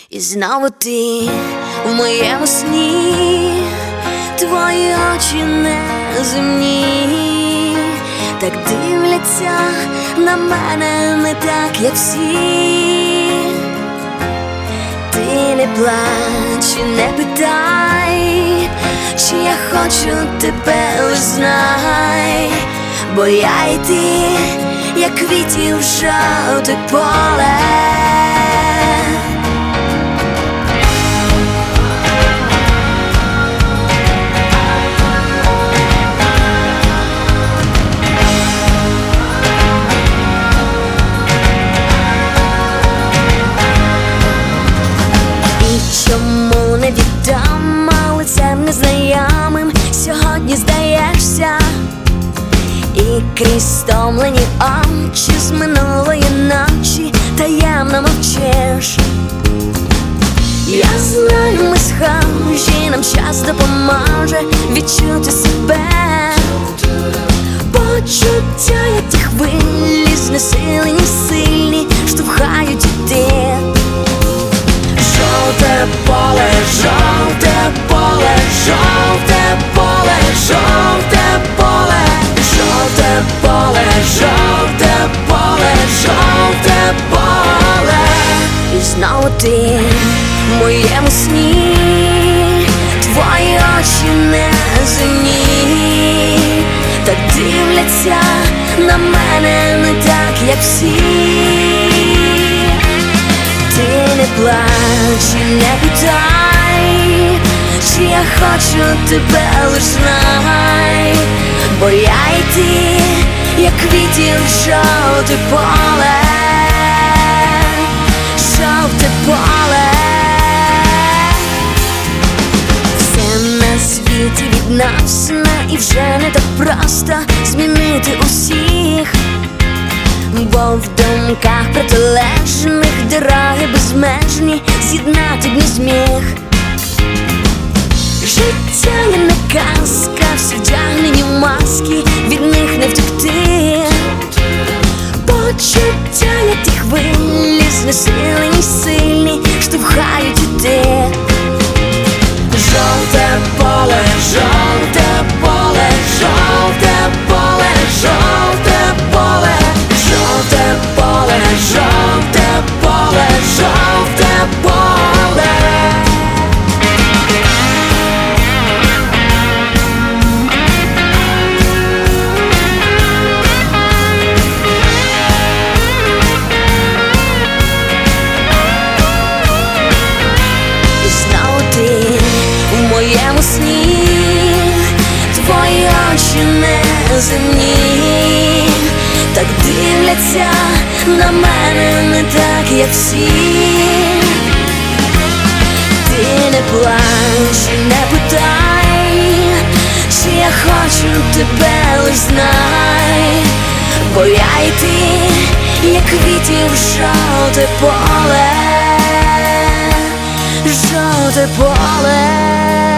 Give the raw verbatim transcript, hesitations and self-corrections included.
І знову ти в моєму сні, твої очі неземні, так дивляться на мене не так, як всі. Ти не плач, не питай, чи я хочу тебе, лиш знай, бо я і ти, як квітів жовте поле. Чому невідомо лицем незнайомим сьогодні здаєшся, і крізь стомлені очі з минулої ночі таємно мовчиш. Я знаю, ми схожі, нам час допоможе відчути себе. Почуття, як ті хвилі, знесилені, сильні, штовхають іти. Жовте поле, жовте поле, жовте поле, жовте поле, жовте поле, жовте поле, жовте поле. І знову ти в моєму сні, твої очі неземні, так дивляться на мене не так, як всі. Ти не плач, не питай, чи я хочу тебе, лиш знай, бо я і ти, як квітів жовте поле, жовте поле. Все на світі відносно, і вже не так просто змінити усіх, бо в думках протилежних дороги безмежні з'єднати б не зміг. Життя є не казка, всі вдягнені в маски, від них не втекти. Почуття, як ті хвилі, знесилені, сильні, штовхають іти. Жовте поле, жовте поле, жовте поле, жовте поле, жовте поле, жовте поле, жовте поле. І знову ти в моєму сні, твої очі неземні, так дивляться на мене не так, як всі. Ти не плач, не питай, чи я хочу тебе, лиш знай, бо я і ти, як квітів жовте поле, жовте поле.